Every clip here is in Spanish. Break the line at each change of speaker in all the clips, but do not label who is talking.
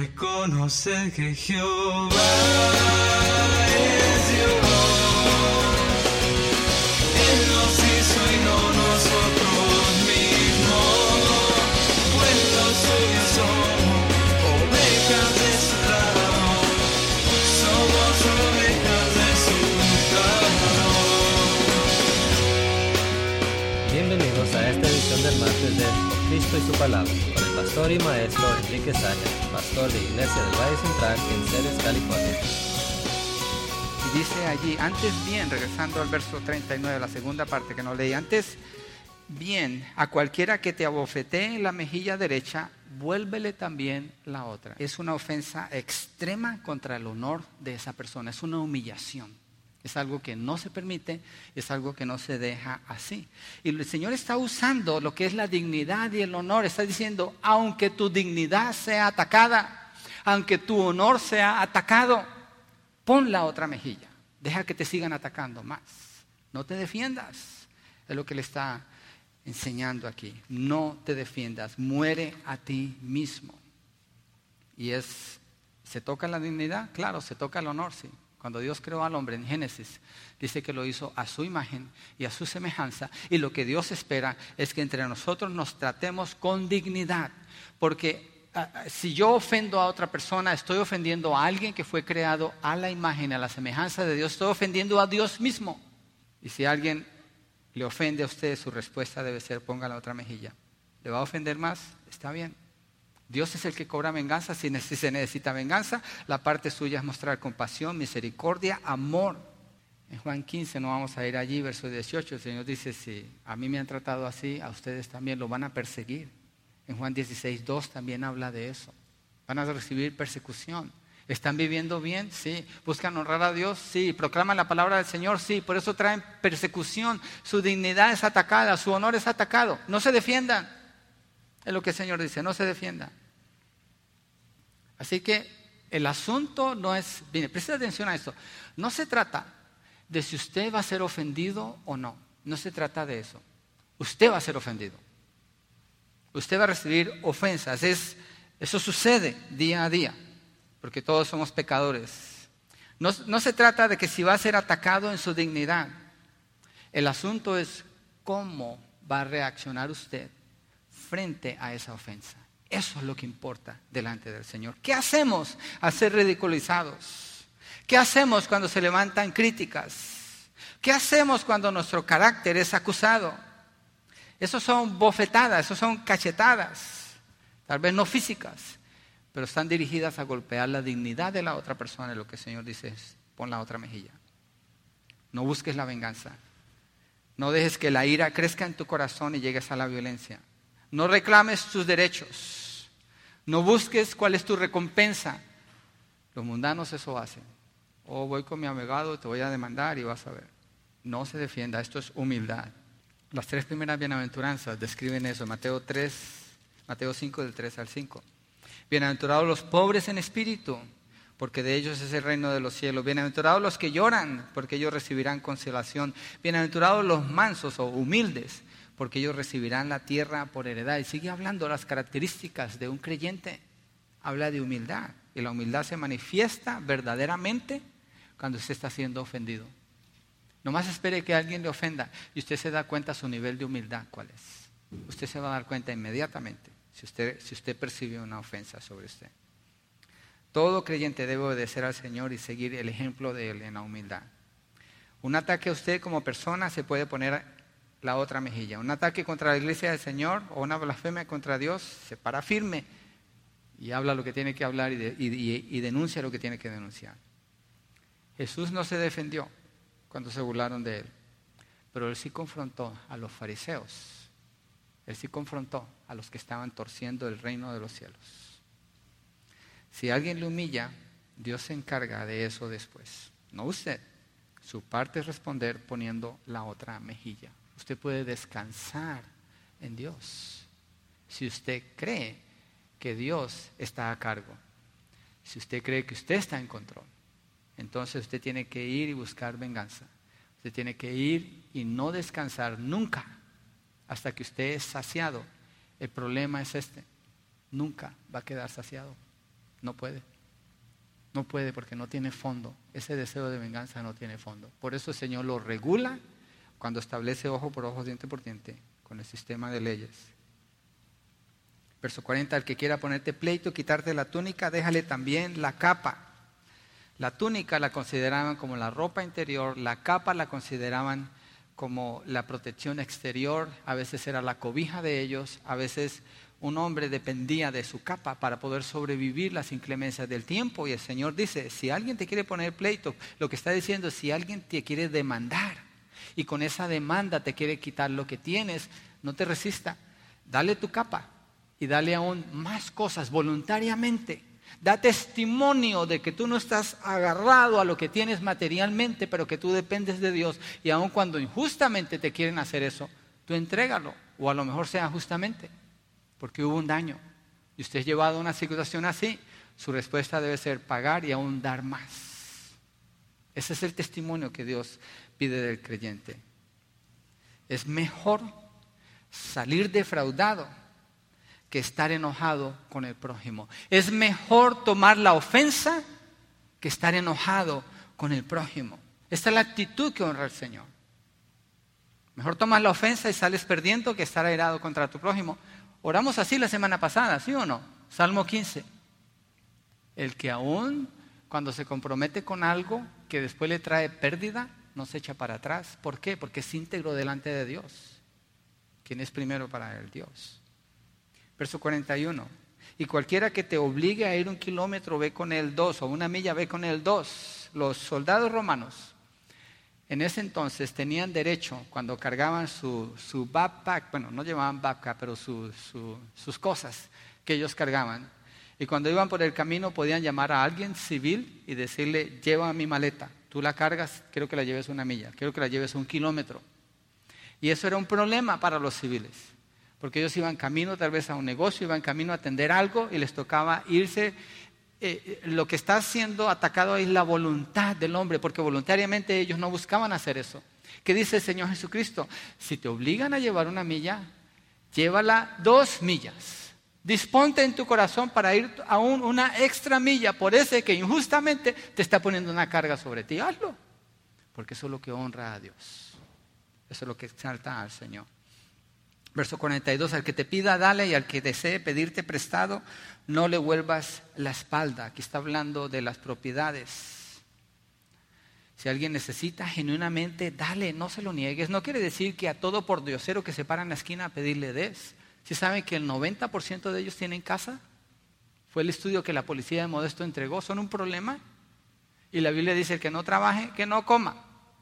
Reconocer que Jehová es Dios. Él nos hizo y no nosotros mismos. Pueblo suyo somos, ovejas de su lado. Somos ovejas de su lado.
Bienvenidos a esta edición del martes de Cristo y su Palabra, con el pastor y maestro Enrique Saña, pastor de Iglesia del Valle Central en Ceres, California.
Y dice allí, antes bien, regresando al verso 39, la segunda parte que no leí, antes bien, a cualquiera que te abofetee en la mejilla derecha, vuélvele también la otra. Es una ofensa extrema contra el honor de esa persona, es una humillación. Es algo que no se permite, es algo que no se deja así. Y el Señor está usando lo que es la dignidad y el honor. Está diciendo, aunque tu dignidad sea atacada, aunque tu honor sea atacado, pon la otra mejilla. Deja que te sigan atacando más. No te defiendas. Es lo que le está enseñando aquí. No te defiendas. Muere a ti mismo. Y ¿se toca la dignidad? Claro, se toca el honor, sí. Cuando Dios creó al hombre en Génesis, dice que lo hizo a su imagen y a su semejanza. Y lo que Dios espera es que entre nosotros nos tratemos con dignidad. Porque si yo ofendo a otra persona, estoy ofendiendo a alguien que fue creado a la imagen, a la semejanza de Dios. Estoy ofendiendo a Dios mismo. Y si alguien le ofende a usted, su respuesta debe ser, ponga la otra mejilla. ¿Le va a ofender más? Está bien. Dios es el que cobra venganza. Si se necesita venganza, la parte suya es mostrar compasión, misericordia, amor. En Juan 15, no vamos a ir allí, verso 18, el Señor dice, si a mí me han tratado así, a ustedes también lo van a perseguir. En Juan 16, 2 también habla de eso. Van a recibir persecución. ¿Están viviendo bien? Sí. ¿Buscan honrar a Dios? Sí. ¿Proclaman la palabra del Señor? Sí. Por eso traen persecución. Su dignidad es atacada, su honor es atacado. No se defiendan. Es lo que el Señor dice, no se defienda. Así que el asunto no es, mire, preste atención a esto, no se trata de si usted va a ser ofendido o no, no se trata de eso. Usted va a ser ofendido, usted va a recibir ofensas, eso sucede día a día, porque todos somos pecadores. No se trata de que si va a ser atacado en su dignidad, el asunto es cómo va a reaccionar usted frente a esa ofensa. Eso es lo que importa delante del Señor. ¿Qué hacemos al ser ridiculizados? ¿Qué hacemos cuando se levantan críticas? ¿Qué hacemos cuando nuestro carácter es acusado? Esos son bofetadas, esos son cachetadas, tal vez no físicas, pero están dirigidas a golpear la dignidad de la otra persona. Y lo que el Señor dice es, pon la otra mejilla. No busques la venganza. No dejes que la ira crezca en tu corazón y llegues a la violencia. No reclames tus derechos. No busques cuál es tu recompensa. Los mundanos eso hacen. Voy con mi abogado, te voy a demandar y vas a ver. No se defienda, esto es humildad. Las 3 primeras bienaventuranzas describen eso. Mateo 5 del 3 al 5. Bienaventurados los pobres en espíritu, porque de ellos es el reino de los cielos. Bienaventurados los que lloran, porque ellos recibirán consolación. Bienaventurados los mansos o humildes, porque ellos recibirán la tierra por heredad. Y sigue hablando las características de un creyente. Habla de humildad. Y la humildad se manifiesta verdaderamente cuando usted está siendo ofendido. Nomás espere que alguien le ofenda y usted se da cuenta su nivel de humildad cuál es. Usted se va a dar cuenta inmediatamente si usted percibe una ofensa sobre usted. Todo creyente debe obedecer al Señor y seguir el ejemplo de Él en la humildad. Un ataque a usted como persona se puede poner la otra mejilla. Un ataque contra la iglesia del Señor o una blasfemia contra Dios, se para firme y habla lo que tiene que hablar y denuncia lo que tiene que denunciar. Jesús no se defendió cuando se burlaron de Él, pero Él sí confrontó a los fariseos. Él sí confrontó a los que estaban torciendo el reino de los cielos. Si alguien le humilla, Dios se encarga de eso después, no usted. Su parte es responder poniendo la otra mejilla. Usted puede descansar en Dios si usted cree que Dios está a cargo. Si usted cree que usted está en control, entonces usted tiene que ir y buscar venganza. Usted tiene que ir y no descansar nunca hasta que usted es saciado. El problema es nunca va a quedar saciado. No puede. No puede porque no tiene fondo. Ese deseo de venganza no tiene fondo. Por eso el Señor lo regula cuando establece ojo por ojo, diente por diente, con el sistema de leyes. Verso 40, el que quiera ponerte pleito, quitarte la túnica, déjale también la capa. La túnica la consideraban como la ropa interior, la capa la consideraban como la protección exterior, a veces era la cobija de ellos, a veces un hombre dependía de su capa para poder sobrevivir las inclemencias del tiempo. Y el Señor dice, si alguien te quiere poner pleito, lo que está diciendo es si alguien te quiere demandar y con esa demanda te quiere quitar lo que tienes, no te resista, dale tu capa y dale aún más cosas voluntariamente. Da testimonio de que tú no estás agarrado a lo que tienes materialmente, pero que tú dependes de Dios. Y aun cuando injustamente te quieren hacer eso, tú entrégalo. O a lo mejor sea justamente, porque hubo un daño. Y usted es llevado a una situación así, su respuesta debe ser pagar y aún dar más. Ese es el testimonio que Dios pide del creyente. Es mejor salir defraudado que estar enojado con el prójimo. Es mejor tomar la ofensa que estar enojado con el prójimo. Esta es la actitud que honra al Señor. Mejor tomas la ofensa y sales perdiendo que estar airado contra tu prójimo. Oramos así la semana pasada, ¿sí o no? Salmo 15. El que aún cuando se compromete con algo que después le trae pérdida, no se echa para atrás. ¿Por qué? Porque es íntegro delante de Dios. ¿Quién es primero para él? Dios. Verso 41. Y cualquiera que te obligue a ir 1 kilómetro, ve con él 2, o 1 milla, ve con él 2. Los soldados romanos en ese entonces tenían derecho, cuando cargaban su backpack, bueno, no llevaban backpack, pero sus cosas que ellos cargaban. Y cuando iban por el camino podían llamar a alguien civil y decirle, lleva mi maleta, tú la cargas, quiero que la lleves 1 milla, quiero que la lleves 1 kilómetro. Y eso era un problema para los civiles. Porque ellos iban camino tal vez a un negocio, iban camino a atender algo y les tocaba irse. Lo que está siendo atacado es la voluntad del hombre, porque voluntariamente ellos no buscaban hacer eso. ¿Qué dice el Señor Jesucristo? Si te obligan a llevar 1 milla, llévala 2 millas. Disponte en tu corazón para ir aún 1 extra milla por ese que injustamente te está poniendo una carga sobre ti. Hazlo, porque eso es lo que honra a Dios. Eso es lo que exalta al Señor. Verso 42, al que te pida, dale, y al que desee pedirte prestado, no le vuelvas la espalda. Aquí está hablando de las propiedades. Si alguien necesita genuinamente, dale, no se lo niegues. No quiere decir que a todo pordiosero que se para en la esquina a pedirle des. ¿Sí saben que el 90% de ellos tienen casa? Fue el estudio que la policía de Modesto entregó. ¿Son un problema? Y la Biblia dice, el que no trabaje, que no coma.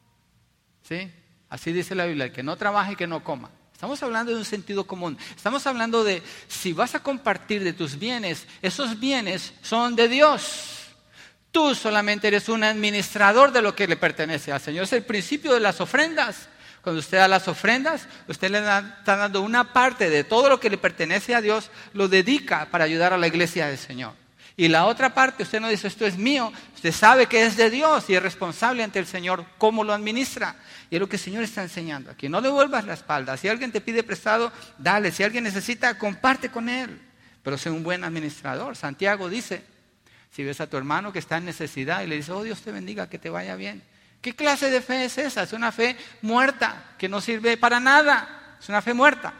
¿Sí? Así dice la Biblia, el que no trabaje, que no coma. Estamos hablando de un sentido común. Estamos hablando de si vas a compartir de tus bienes, esos bienes son de Dios. Tú solamente eres un administrador de lo que le pertenece al Señor. Es el principio de las ofrendas. Cuando usted da las ofrendas, usted está dando una parte de todo lo que le pertenece a Dios, lo dedica para ayudar a la iglesia del Señor. Y la otra parte, usted no dice, esto es mío, usted sabe que es de Dios y es responsable ante el Señor cómo lo administra. Y es lo que el Señor está enseñando aquí. No devuelvas la espalda. Si alguien te pide prestado, dale. Si alguien necesita, comparte con él. Pero sé un buen administrador. Santiago dice, si ves a tu hermano que está en necesidad y le dices, oh Dios te bendiga, que te vaya bien. ¿Qué clase de fe es esa? Es una fe muerta, que no sirve para nada. Es una fe muerta.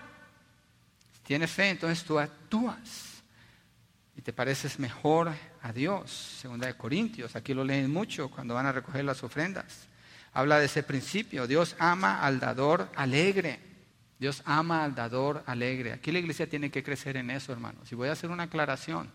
Si tienes fe, entonces tú actúas. Y te pareces mejor a Dios. 2 Corintios, aquí lo leen mucho cuando van a recoger las ofrendas. Habla de ese principio. Dios ama al dador alegre. Dios ama al dador alegre. Aquí la iglesia tiene que crecer en eso, hermanos. Y voy a hacer una aclaración.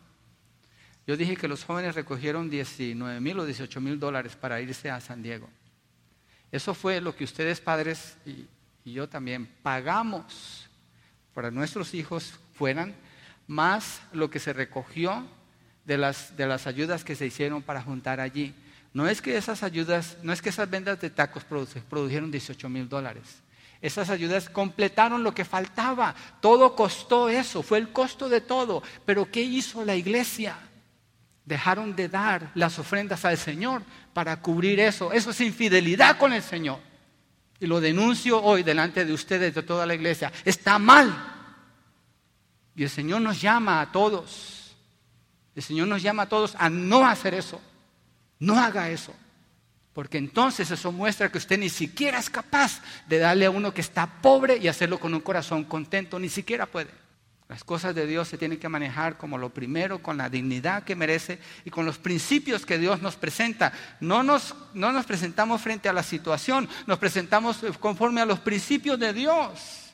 Yo dije que los jóvenes recogieron $19,000 o $18,000 para irse a San Diego. Eso fue lo que ustedes padres y yo también pagamos para nuestros hijos fueran, más lo que se recogió de las ayudas que se hicieron para juntar allí. No es que esas ayudas, no es que esas ventas de tacos produjeron $18,000. Esas ayudas completaron lo que faltaba. Todo costó eso, fue el costo de todo. Pero ¿qué hizo la iglesia? Dejaron de dar las ofrendas al Señor para cubrir eso. Eso es infidelidad con el Señor. Y lo denuncio hoy delante de ustedes, de toda la iglesia. Está mal. Y el Señor nos llama a todos. El Señor nos llama a todos a no hacer eso. No haga eso. Porque entonces eso muestra que usted ni siquiera es capaz de darle a uno que está pobre y hacerlo con un corazón contento. Ni siquiera puede. Las cosas de Dios se tienen que manejar como lo primero, con la dignidad que merece y con los principios que Dios nos presenta. No nos presentamos frente a la situación, nos presentamos conforme a los principios de Dios.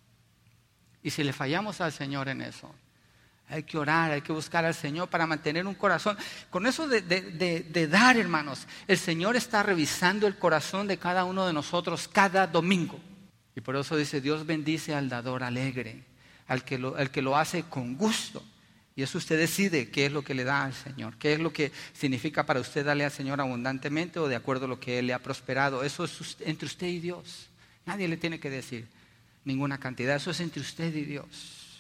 Y si le fallamos al Señor en eso, hay que orar, hay que buscar al Señor para mantener un corazón. Con eso de dar, hermanos, el Señor está revisando el corazón de cada uno de nosotros cada domingo. Y por eso dice, Dios bendice al dador alegre, al que lo hace con gusto. Y eso usted decide qué es lo que le da al Señor, qué es lo que significa para usted darle al Señor abundantemente o de acuerdo a lo que Él le ha prosperado. Eso es entre usted y Dios. Nadie le tiene que decir ninguna cantidad, eso es entre usted y Dios.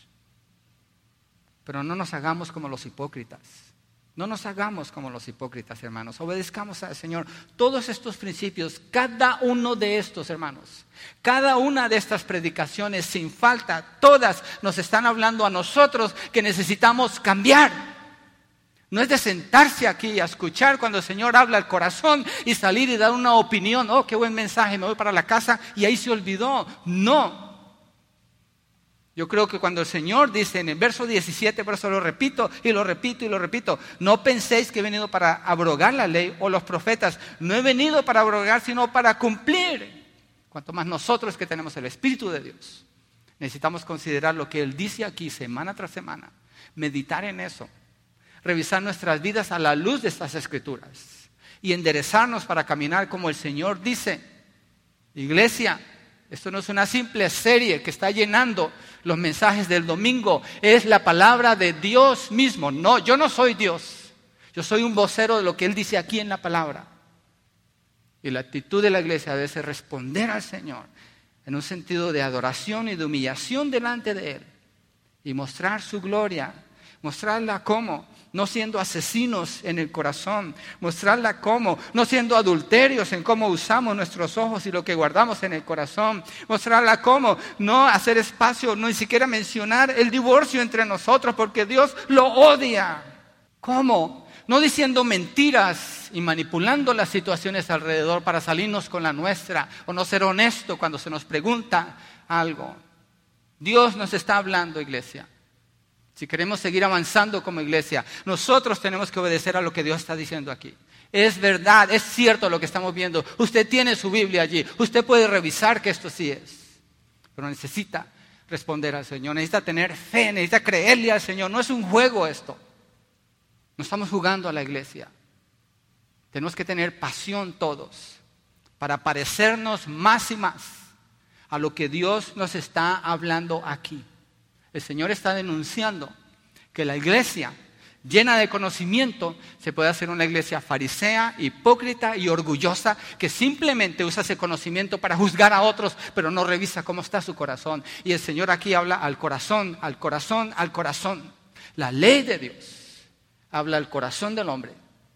Pero no nos hagamos como los hipócritas. No nos hagamos como los hipócritas, hermanos. Obedezcamos al Señor. Todos estos principios, cada uno de estos, hermanos, cada una de estas predicaciones, sin falta, todas nos están hablando a nosotros que necesitamos cambiar. No es de sentarse aquí a escuchar cuando el Señor habla al corazón y salir y dar una opinión. Oh, qué buen mensaje, me voy para la casa y ahí se olvidó. No. Yo creo que cuando el Señor dice en el verso 17, por eso lo repito y lo repito y lo repito, no penséis que he venido para abrogar la ley o los profetas, no he venido para abrogar sino para cumplir. Cuanto más nosotros que tenemos el Espíritu de Dios, necesitamos considerar lo que Él dice aquí semana tras semana, meditar en eso, revisar nuestras vidas a la luz de estas Escrituras y enderezarnos para caminar como el Señor dice. Iglesia, esto no es una simple serie que está llenando los mensajes del domingo. Es la palabra de Dios mismo. No, yo no soy Dios. Yo soy un vocero de lo que Él dice aquí en la palabra. Y la actitud de la iglesia debe ser responder al Señor en un sentido de adoración y de humillación delante de Él. Y mostrar su gloria. Mostrarla cómo, no siendo asesinos en el corazón. Mostrarla cómo, no siendo adulterios en cómo usamos nuestros ojos y lo que guardamos en el corazón. Mostrarla cómo, no hacer espacio, no ni siquiera mencionar el divorcio entre nosotros porque Dios lo odia. ¿Cómo? No diciendo mentiras y manipulando las situaciones alrededor para salirnos con la nuestra o no ser honesto cuando se nos pregunta algo. Dios nos está hablando, iglesia. Si queremos seguir avanzando como iglesia, nosotros tenemos que obedecer a lo que Dios está diciendo aquí. Es verdad, es cierto lo que estamos viendo. Usted tiene su Biblia allí. Usted puede revisar que esto sí es. Pero necesita responder al Señor. Necesita tener fe, necesita creerle al Señor. No es un juego esto. No estamos jugando a la iglesia. Tenemos que tener pasión todos para parecernos más y más a lo que Dios nos está hablando aquí. El Señor está denunciando que la iglesia llena de conocimiento se puede hacer una iglesia farisea, hipócrita y orgullosa que simplemente usa ese conocimiento para juzgar a otros, pero no revisa cómo está su corazón. Y el Señor aquí habla al corazón, al corazón, al corazón. La ley de Dios habla al corazón del hombre.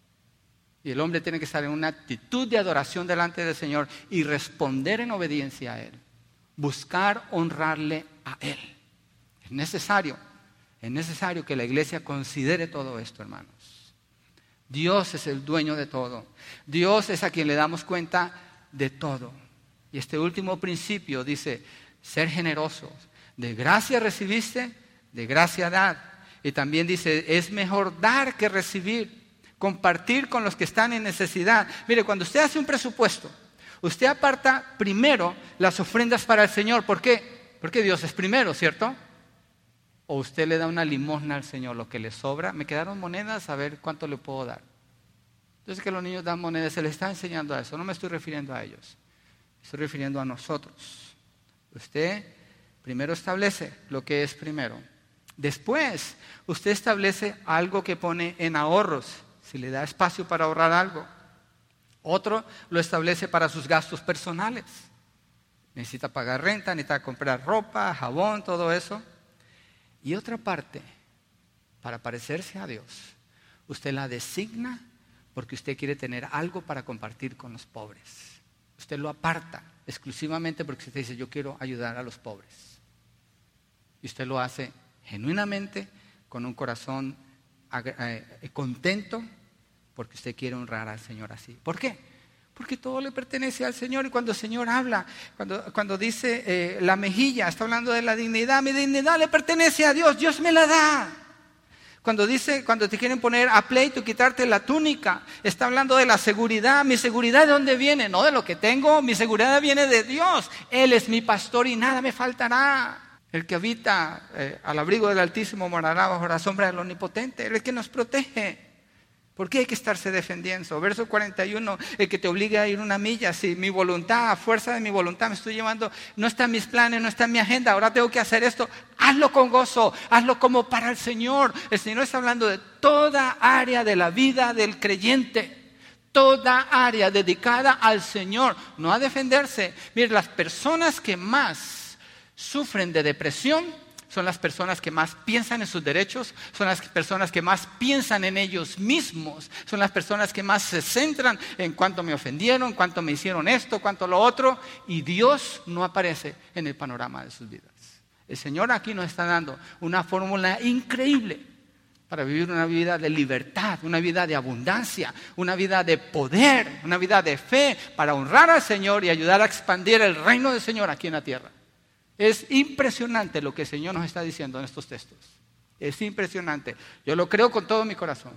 Y el hombre tiene que estar en una actitud de adoración delante del Señor y responder en obediencia a Él. Buscar honrarle a Él. Es necesario que la iglesia considere todo esto, hermanos. Dios es el dueño de todo. Dios es a quien le damos cuenta de todo. Y este último principio dice, ser generosos. De gracia recibiste, de gracia dad. Y también dice, es mejor dar que recibir. Compartir con los que están en necesidad. Mire, cuando usted hace un presupuesto, usted aparta primero las ofrendas para el Señor. ¿Por qué? Porque Dios es primero, ¿cierto? O usted le da una limosna al Señor, lo que le sobra. Me quedaron monedas, a ver cuánto le puedo dar. Entonces que los niños dan monedas, se les está enseñando a eso. No me estoy refiriendo a ellos, me estoy refiriendo a nosotros. Usted primero establece lo que es primero. Después, usted establece algo que pone en ahorros, si le da espacio para ahorrar algo. Otro lo establece para sus gastos personales. Necesita pagar renta, necesita comprar ropa, jabón, todo eso. Y otra parte, para parecerse a Dios, usted la designa porque usted quiere tener algo para compartir con los pobres. Usted lo aparta exclusivamente porque usted dice, yo quiero ayudar a los pobres. Y usted lo hace genuinamente, con un corazón contento porque usted quiere honrar al Señor así. ¿Por qué? Porque todo le pertenece al Señor. Y cuando el Señor habla, cuando dice la mejilla, está hablando de la dignidad. Mi dignidad le pertenece a Dios, Dios me la da. Cuando te quieren poner a pleito, quitarte la túnica, está hablando de la seguridad. ¿Mi seguridad de dónde viene? No de lo que tengo, mi seguridad viene de Dios. Él es mi pastor y nada me faltará. El que habita al abrigo del Altísimo morará bajo la sombra del Omnipotente. Él es el que nos protege. ¿Por qué hay que estarse defendiendo? Verso 41, el que te obligue a ir una milla. Si mi voluntad, a fuerza de mi voluntad me estoy llevando, no está en mis planes, no está en mi agenda, ahora tengo que hacer esto. Hazlo con gozo, hazlo como para el Señor. El Señor está hablando de toda área de la vida del creyente. Toda área dedicada al Señor, no a defenderse. Mire, las personas que más sufren de depresión son las personas que más piensan en sus derechos, son las personas que más piensan en ellos mismos, son las personas que más se centran en cuánto me ofendieron, cuánto me hicieron esto, cuánto lo otro, y Dios no aparece en el panorama de sus vidas. El Señor aquí nos está dando una fórmula increíble para vivir una vida de libertad, una vida de abundancia, una vida de poder, una vida de fe, para honrar al Señor y ayudar a expandir el reino del Señor aquí en la tierra. Es impresionante lo que el Señor nos está diciendo en estos textos. Es impresionante. Yo lo creo con todo mi corazón.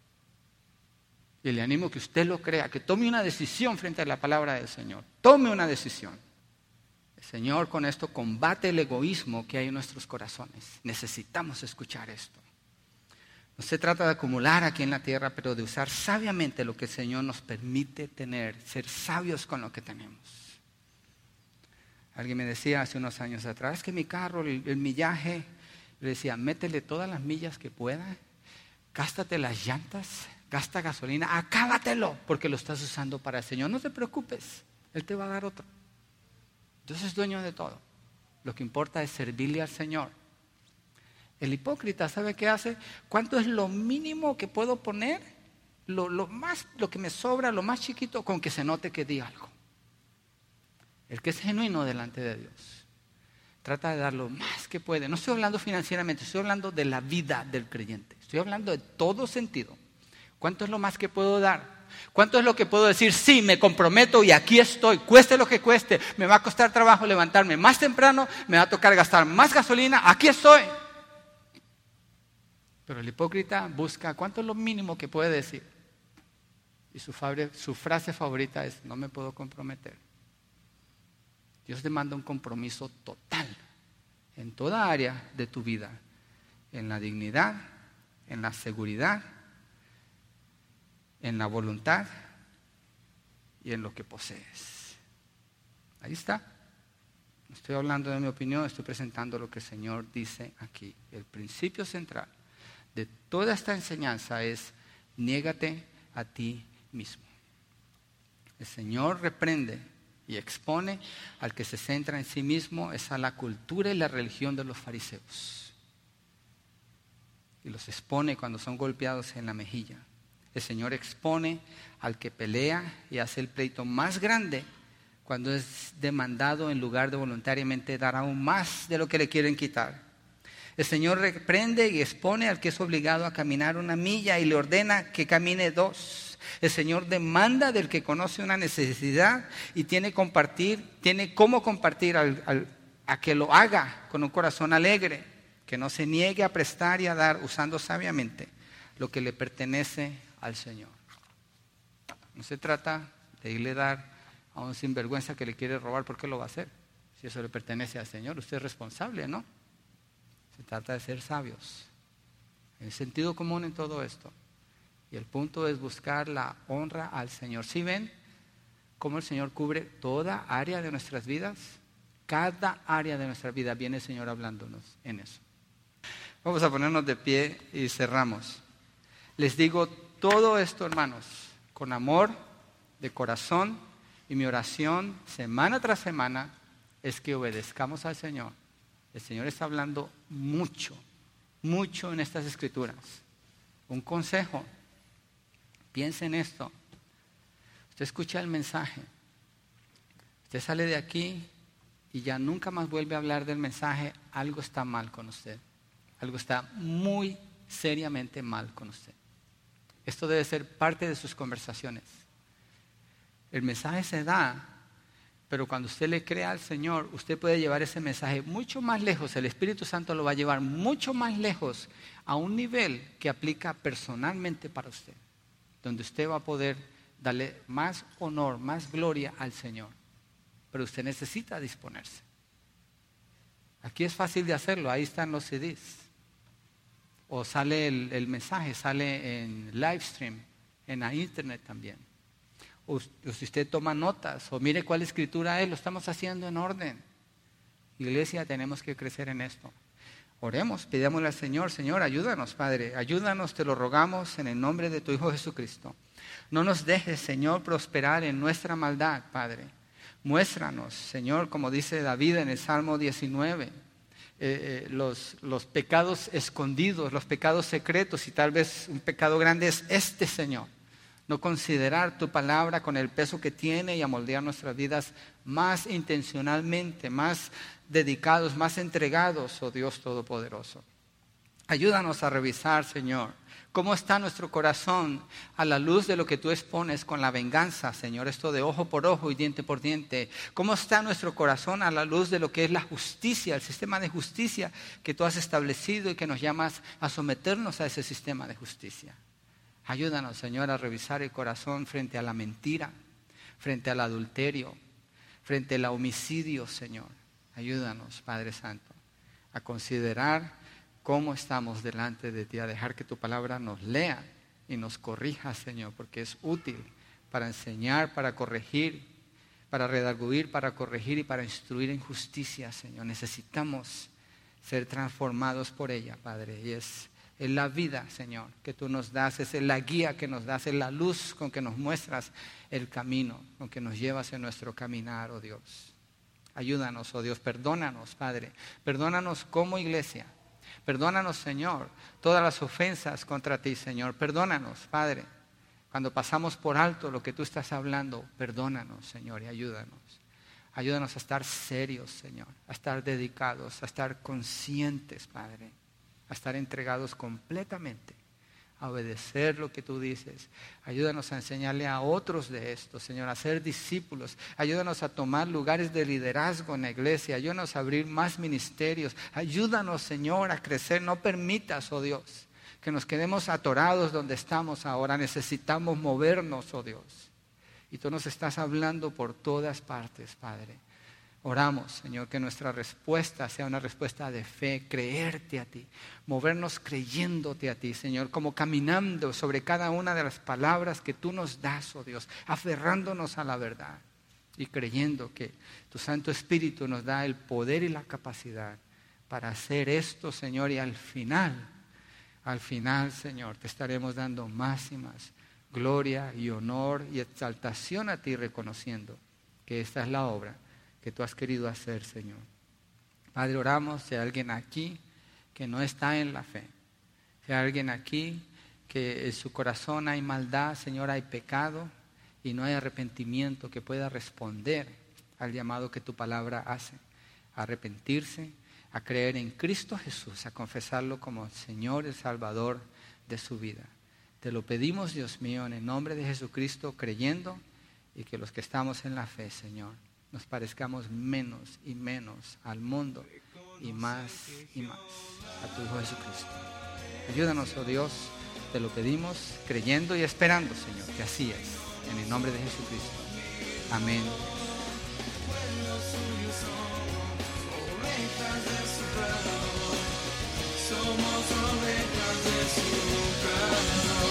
Y le animo a que usted lo crea, que tome una decisión frente a la palabra del Señor. Tome una decisión. El Señor con esto combate el egoísmo que hay en nuestros corazones. Necesitamos escuchar esto. No se trata de acumular aquí en la tierra, pero de usar sabiamente lo que el Señor nos permite tener. Ser sabios con lo que tenemos. Alguien me decía hace unos años atrás que mi carro, el millaje, le decía, métele todas las millas que pueda, gástate las llantas, gasta gasolina, acábatelo, porque lo estás usando para el Señor. No te preocupes, Él te va a dar otro. Dios es dueño de todo. Lo que importa es servirle al Señor. El hipócrita, ¿sabe qué hace? ¿Cuánto es lo mínimo que puedo poner? Lo que me sobra, lo más chiquito, con que se note que di algo. El que es genuino delante de Dios trata de dar lo más que puede. No estoy hablando financieramente, estoy hablando de la vida del creyente. Estoy hablando de todo sentido. ¿Cuánto es lo más que puedo dar? ¿Cuánto es lo que puedo decir? Sí, me comprometo y aquí estoy, cueste lo que cueste. Me va a costar trabajo levantarme más temprano, me va a tocar gastar más gasolina, aquí estoy. Pero el hipócrita busca cuánto es lo mínimo que puede decir. Y su frase favorita es, no me puedo comprometer. Dios demanda un compromiso total en toda área de tu vida, en la dignidad, en la seguridad, en la voluntad y en lo que posees. Ahí está. No estoy hablando de mi opinión, estoy presentando lo que el Señor dice aquí. El principio central de toda esta enseñanza es, niégate a ti mismo. El Señor reprende y expone al que se centra en sí mismo, es a la cultura y la religión de los fariseos. Y los expone cuando son golpeados en la mejilla. El Señor expone al que pelea y hace el pleito más grande cuando es demandado en lugar de voluntariamente dar aún más de lo que le quieren quitar. El Señor reprende y expone al que es obligado a caminar una milla y le ordena que camine 2. El Señor demanda del que conoce una necesidad y tiene cómo compartir a que lo haga con un corazón alegre, que no se niegue a prestar y a dar usando sabiamente lo que le pertenece al Señor. No se trata de irle a dar a un sinvergüenza que le quiere robar, porque lo va a hacer. Si eso le pertenece al Señor, usted es responsable, ¿no? Se trata de ser sabios. El sentido común en todo esto. Y el punto es buscar la honra al Señor. ¿Sí ven cómo el Señor cubre toda área de nuestras vidas? Cada área de nuestra vida viene el Señor hablándonos en eso. Vamos a ponernos de pie y cerramos. Les digo todo esto, hermanos, con amor, de corazón, y mi oración semana tras semana es que obedezcamos al Señor. El Señor está hablando mucho, mucho en estas escrituras. Un consejo. Piense en esto. Usted escucha el mensaje. Usted sale de aquí y ya nunca más vuelve a hablar del mensaje. Algo está mal con usted. Algo está muy seriamente mal con usted. Esto debe ser parte de sus conversaciones. El mensaje se da, pero cuando usted le cree al Señor, usted puede llevar ese mensaje mucho más lejos. El Espíritu Santo lo va a llevar mucho más lejos a un nivel que aplica personalmente para usted, donde usted va a poder darle más honor, más gloria al Señor. Pero usted necesita disponerse. Aquí es fácil de hacerlo, ahí están los CDs. O sale el mensaje, sale en live stream, en la internet también. O si usted toma notas, o mire cuál escritura es, lo estamos haciendo en orden. Iglesia, tenemos que crecer en esto. Oremos, pidámosle al Señor, Señor, ayúdanos, Padre, ayúdanos, te lo rogamos en el nombre de tu Hijo Jesucristo. No nos dejes, Señor, prosperar en nuestra maldad, Padre. Muéstranos, Señor, como dice David en el Salmo 19, los pecados escondidos, los pecados secretos, y tal vez un pecado grande es este, Señor. No considerar tu palabra con el peso que tiene y amoldear nuestras vidas más intencionalmente, más dedicados, más entregados, oh Dios Todopoderoso. Ayúdanos a revisar, Señor, cómo está nuestro corazón a la luz de lo que tú expones con la venganza, Señor, esto de ojo por ojo y diente por diente. Cómo está nuestro corazón a la luz de lo que es la justicia, el sistema de justicia que tú has establecido y que nos llamas a someternos a ese sistema de justicia. Ayúdanos, Señor, a revisar el corazón frente a la mentira, frente al adulterio, frente al homicidio, Señor. Ayúdanos, Padre Santo, a considerar cómo estamos delante de ti, a dejar que tu palabra nos lea y nos corrija, Señor, porque es útil para enseñar, para corregir, para redarguir, para corregir y para instruir en justicia, Señor. Necesitamos ser transformados por ella, Padre, y es la vida, Señor, que tú nos das, es la guía que nos das, es la luz con que nos muestras el camino, con que nos llevas en nuestro caminar, oh Dios. Ayúdanos, oh Dios, perdónanos, Padre, perdónanos como iglesia, perdónanos, Señor, todas las ofensas contra ti, Señor, perdónanos, Padre, cuando pasamos por alto lo que tú estás hablando, perdónanos, Señor, y ayúdanos. Ayúdanos a estar serios, Señor, a estar dedicados, a estar conscientes, Padre, a estar entregados completamente, a obedecer lo que tú dices. Ayúdanos a enseñarle a otros de esto, Señor, a ser discípulos. Ayúdanos a tomar lugares de liderazgo en la iglesia. Ayúdanos a abrir más ministerios. Ayúdanos, Señor, a crecer. No permitas, oh Dios, que nos quedemos atorados donde estamos ahora. Necesitamos movernos, oh Dios. Y tú nos estás hablando por todas partes, Padre. Oramos, Señor, que nuestra respuesta sea una respuesta de fe, creerte a ti, movernos creyéndote a ti, Señor, como caminando sobre cada una de las palabras que tú nos das, oh Dios, aferrándonos a la verdad y creyendo que tu Santo Espíritu nos da el poder y la capacidad para hacer esto, Señor, y al final, Señor, te estaremos dando más y más gloria y honor y exaltación a ti, reconociendo que esta es la obra que tú has querido hacer, Señor. Padre, oramos si hay alguien aquí que no está en la fe, si hay alguien aquí que en su corazón hay maldad, Señor, hay pecado y no hay arrepentimiento, que pueda responder al llamado que tu palabra hace, a arrepentirse, a creer en Cristo Jesús, a confesarlo como Señor y Salvador de su vida. Te lo pedimos, Dios mío, en el nombre de Jesucristo, creyendo, y que los que estamos en la fe, Señor, nos parezcamos menos y menos al mundo y más a tu Hijo Jesucristo. Ayúdanos, oh Dios, te lo pedimos creyendo y esperando, Señor, que así es, en el nombre de Jesucristo. Amén.
Somos ovejas de su prado.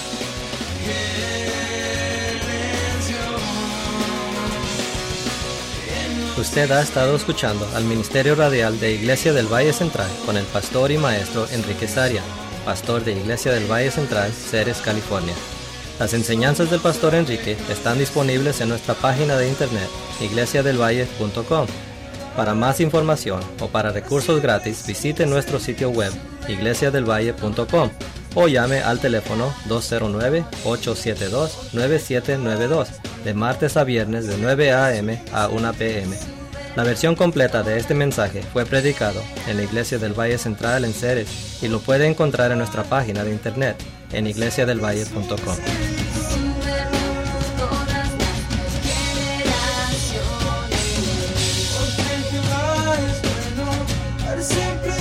Usted ha estado escuchando al Ministerio Radial de Iglesia del Valle Central con el pastor y maestro Enrique Saria, pastor de Iglesia del Valle Central, Ceres, California. Las enseñanzas del pastor Enrique están disponibles en nuestra página de internet, iglesiadelvalle.com. Para más información o para recursos gratis, visite nuestro sitio web, iglesiadelvalle.com, o llame al teléfono 209-872-9792, de martes a viernes de 9 a.m. a 1 p.m. La versión completa de este mensaje fue predicado en la Iglesia del Valle Central en Ceres y lo puede encontrar en nuestra página de internet en iglesiadelvalle.com.
Siempre